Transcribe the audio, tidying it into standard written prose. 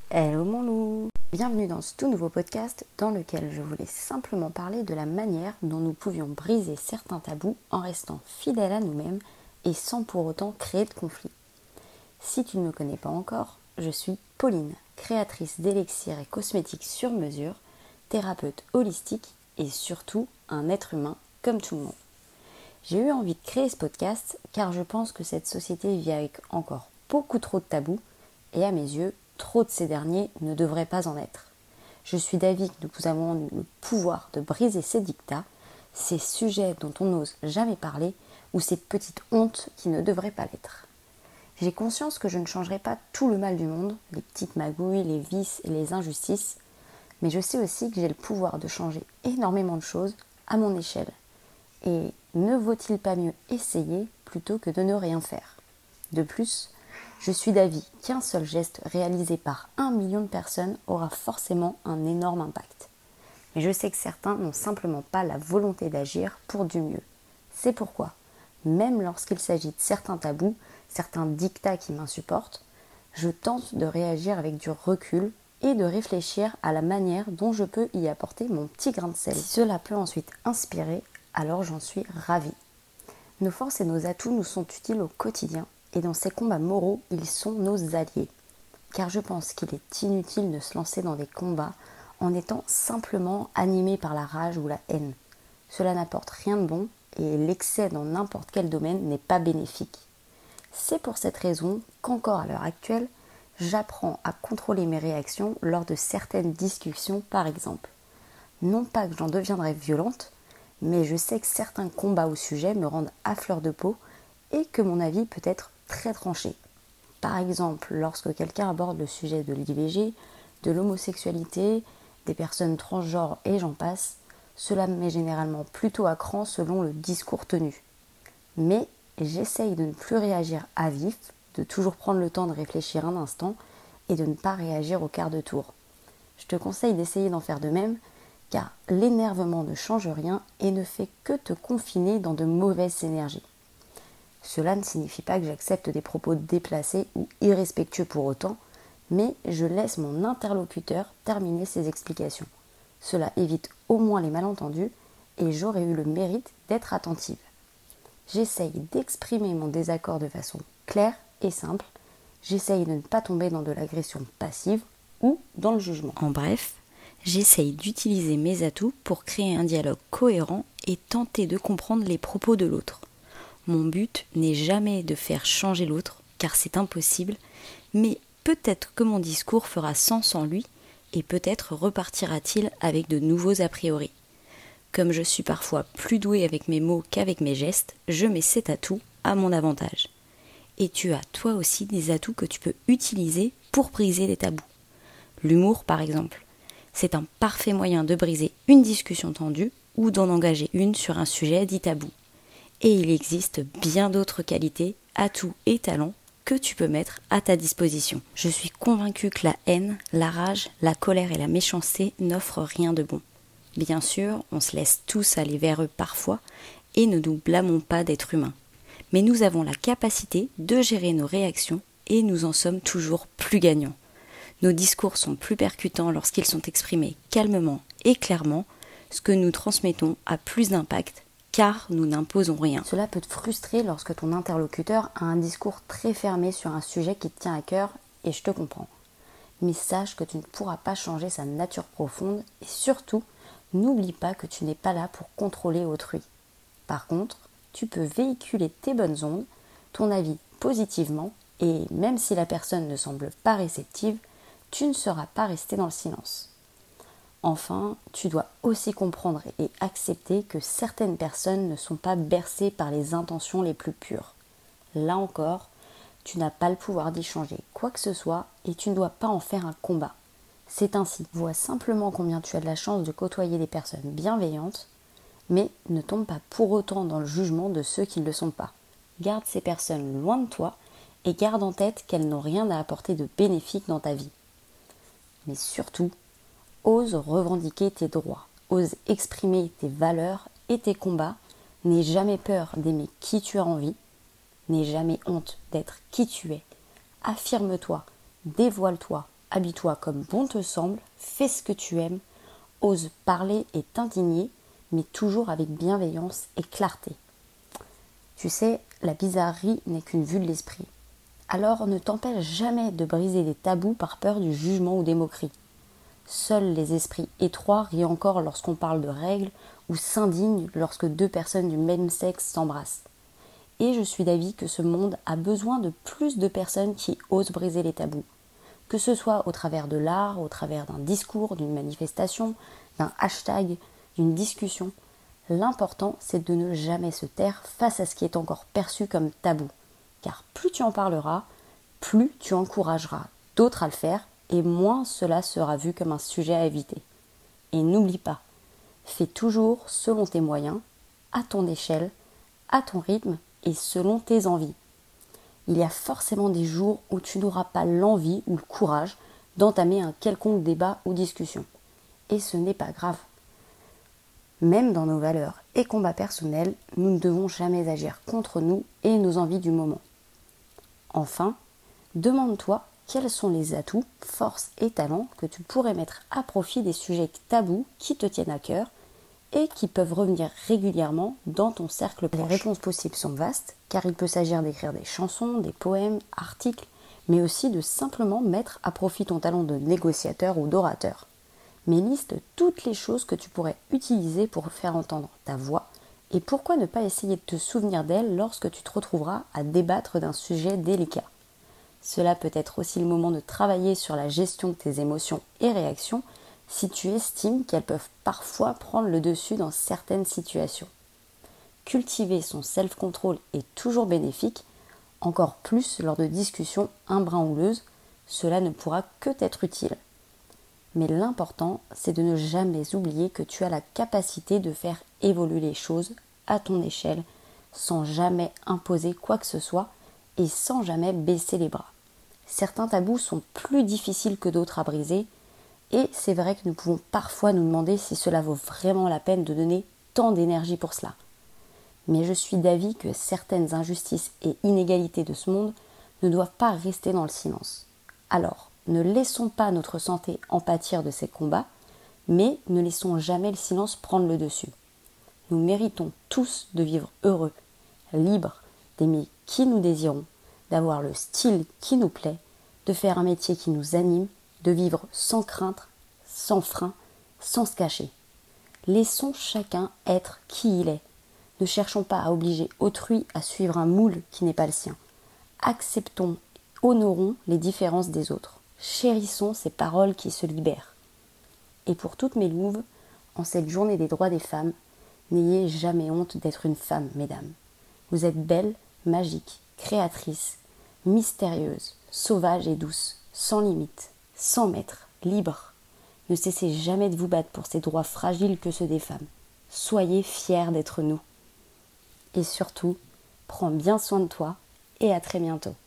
Hello mon loup! Bienvenue dans ce tout nouveau podcast dans lequel je voulais simplement parler de la manière dont nous pouvions briser certains tabous en restant fidèles à nous-mêmes et sans pour autant créer de conflits. Si tu ne me connais pas encore, je suis Pauline, créatrice d'élixirs et cosmétiques sur mesure, thérapeute holistique et surtout un être humain comme tout le monde. J'ai eu envie de créer ce podcast car je pense que cette société vit avec encore beaucoup trop de tabous et à mes yeux, trop de ces derniers ne devraient pas en être. Je suis d'avis que nous avons le pouvoir de briser ces dictats, ces sujets dont on n'ose jamais parler ou ces petites hontes qui ne devraient pas l'être. J'ai conscience que je ne changerai pas tout le mal du monde, les petites magouilles, les vices et les injustices, mais je sais aussi que j'ai le pouvoir de changer énormément de choses à mon échelle. Et ne vaut-il pas mieux essayer plutôt que de ne rien faire ? De plus, je suis d'avis qu'un seul geste réalisé par 1 million de personnes aura forcément un énorme impact. Mais je sais que certains n'ont simplement pas la volonté d'agir pour du mieux. C'est pourquoi, même lorsqu'il s'agit de certains tabous, certains dictats qui m'insupportent, je tente de réagir avec du recul et de réfléchir à la manière dont je peux y apporter mon petit grain de sel. Si cela peut ensuite inspirer, alors j'en suis ravie. Nos forces et nos atouts nous sont utiles au quotidien. Et dans ces combats moraux, ils sont nos alliés. Car je pense qu'il est inutile de se lancer dans des combats en étant simplement animé par la rage ou la haine. Cela n'apporte rien de bon et l'excès dans n'importe quel domaine n'est pas bénéfique. C'est pour cette raison qu'encore à l'heure actuelle, j'apprends à contrôler mes réactions lors de certaines discussions par exemple. Non pas que j'en deviendrai violente, mais je sais que certains combats au sujet me rendent à fleur de peau et que mon avis peut être très tranché. Par exemple, lorsque quelqu'un aborde le sujet de l'IVG, de l'homosexualité, des personnes transgenres et j'en passe, cela me met généralement plutôt à cran selon le discours tenu. Mais j'essaye de ne plus réagir à vif, de toujours prendre le temps de réfléchir un instant et de ne pas réagir au quart de tour. Je te conseille d'essayer d'en faire de même, car l'énervement ne change rien et ne fait que te confiner dans de mauvaises énergies. Cela ne signifie pas que j'accepte des propos déplacés ou irrespectueux pour autant, mais je laisse mon interlocuteur terminer ses explications. Cela évite au moins les malentendus et j'aurais eu le mérite d'être attentive. J'essaye d'exprimer mon désaccord de façon claire et simple. J'essaye de ne pas tomber dans de l'agression passive ou dans le jugement. En bref, j'essaye d'utiliser mes atouts pour créer un dialogue cohérent et tenter de comprendre les propos de l'autre. Mon but n'est jamais de faire changer l'autre, car c'est impossible, mais peut-être que mon discours fera sens en lui, et peut-être repartira-t-il avec de nouveaux a priori. Comme je suis parfois plus douée avec mes mots qu'avec mes gestes, je mets cet atout à mon avantage. Et tu as toi aussi des atouts que tu peux utiliser pour briser des tabous. L'humour par exemple, c'est un parfait moyen de briser une discussion tendue ou d'en engager une sur un sujet dit tabou. Et il existe bien d'autres qualités, atouts et talents que tu peux mettre à ta disposition. Je suis convaincue que la haine, la rage, la colère et la méchanceté n'offrent rien de bon. Bien sûr, on se laisse tous aller vers eux parfois et ne nous blâmons pas d'être humains. Mais nous avons la capacité de gérer nos réactions et nous en sommes toujours plus gagnants. Nos discours sont plus percutants lorsqu'ils sont exprimés calmement et clairement. Ce que nous transmettons a plus d'impact car nous n'imposons rien. Cela peut te frustrer lorsque ton interlocuteur a un discours très fermé sur un sujet qui te tient à cœur, et je te comprends. Mais sache que tu ne pourras pas changer sa nature profonde, et surtout, n'oublie pas que tu n'es pas là pour contrôler autrui. Par contre, tu peux véhiculer tes bonnes ondes, ton avis positivement, et même si la personne ne semble pas réceptive, tu ne seras pas resté dans le silence. Enfin, tu dois aussi comprendre et accepter que certaines personnes ne sont pas bercées par les intentions les plus pures. Là encore, tu n'as pas le pouvoir d'y changer quoi que ce soit et tu ne dois pas en faire un combat. C'est ainsi. Vois simplement combien tu as de la chance de côtoyer des personnes bienveillantes, mais ne tombe pas pour autant dans le jugement de ceux qui ne le sont pas. Garde ces personnes loin de toi et garde en tête qu'elles n'ont rien à apporter de bénéfique dans ta vie. Mais surtout, ose revendiquer tes droits, ose exprimer tes valeurs et tes combats, n'aie jamais peur d'aimer qui tu as envie, n'aie jamais honte d'être qui tu es. Affirme-toi, dévoile-toi, habille-toi comme bon te semble, fais ce que tu aimes, ose parler et t'indigner, mais toujours avec bienveillance et clarté. Tu sais, la bizarrerie n'est qu'une vue de l'esprit. Alors ne t'empêche jamais de briser les tabous par peur du jugement ou des moqueries. Seuls les esprits étroits rient encore lorsqu'on parle de règles ou s'indignent lorsque deux personnes du même sexe s'embrassent. Et je suis d'avis que ce monde a besoin de plus de personnes qui osent briser les tabous. Que ce soit au travers de l'art, au travers d'un discours, d'une manifestation, d'un hashtag, d'une discussion. L'important, c'est de ne jamais se taire face à ce qui est encore perçu comme tabou. Car plus tu en parleras, plus tu encourageras d'autres à le faire et moins cela sera vu comme un sujet à éviter. Et n'oublie pas, fais toujours selon tes moyens, à ton échelle, à ton rythme et selon tes envies. Il y a forcément des jours où tu n'auras pas l'envie ou le courage d'entamer un quelconque débat ou discussion. Et ce n'est pas grave. Même dans nos valeurs et combats personnels, nous ne devons jamais agir contre nous et nos envies du moment. Enfin, demande-toi quels sont les atouts, forces et talents que tu pourrais mettre à profit des sujets tabous qui te tiennent à cœur et qui peuvent revenir régulièrement dans ton cercle proche. Les réponses possibles sont vastes, car il peut s'agir d'écrire des chansons, des poèmes, articles, mais aussi de simplement mettre à profit ton talent de négociateur ou d'orateur. Mais liste toutes les choses que tu pourrais utiliser pour faire entendre ta voix, et pourquoi ne pas essayer de te souvenir d'elles lorsque tu te retrouveras à débattre d'un sujet délicat. Cela peut être aussi le moment de travailler sur la gestion de tes émotions et réactions, si tu estimes qu'elles peuvent parfois prendre le dessus dans certaines situations. Cultiver son self-control est toujours bénéfique, encore plus lors de discussions un brin houleuses, cela ne pourra que t'être utile. Mais l'important, c'est de ne jamais oublier que tu as la capacité de faire évoluer les choses à ton échelle, sans jamais imposer quoi que ce soit et sans jamais baisser les bras. Certains tabous sont plus difficiles que d'autres à briser, et c'est vrai que nous pouvons parfois nous demander si cela vaut vraiment la peine de donner tant d'énergie pour cela. Mais je suis d'avis que certaines injustices et inégalités de ce monde ne doivent pas rester dans le silence. Alors, ne laissons pas notre santé en pâtir de ces combats, mais ne laissons jamais le silence prendre le dessus. Nous méritons tous de vivre heureux, libres, d'aimer qui nous désirons, d'avoir le style qui nous plaît, de faire un métier qui nous anime, de vivre sans crainte, sans frein, sans se cacher. Laissons chacun être qui il est. Ne cherchons pas à obliger autrui à suivre un moule qui n'est pas le sien. Acceptons, honorons les différences des autres. Chérissons ces paroles qui se libèrent. Et pour toutes mes louves, en cette journée des droits des femmes, n'ayez jamais honte d'être une femme, mesdames. Vous êtes belles, magiques, créatrices, mystérieuses, sauvages et douces, sans limite, sans maître, libres. Ne cessez jamais de vous battre pour ces droits fragiles que ceux des femmes. Soyez fiers d'être nous. Et surtout, prends bien soin de toi et à très bientôt.